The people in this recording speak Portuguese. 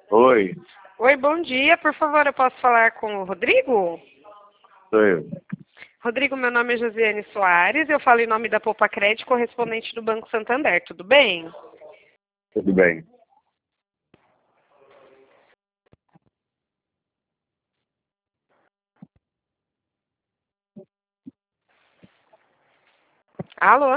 Oi, Oi, bom dia. Por favor, eu posso falar com o Rodrigo? sou eu. Rodrigo, meu nome é Josiane Soares. Eu falo em nome da Poupa Crédito, correspondente do Banco Santander. Tudo bem? Tudo bem? Alô?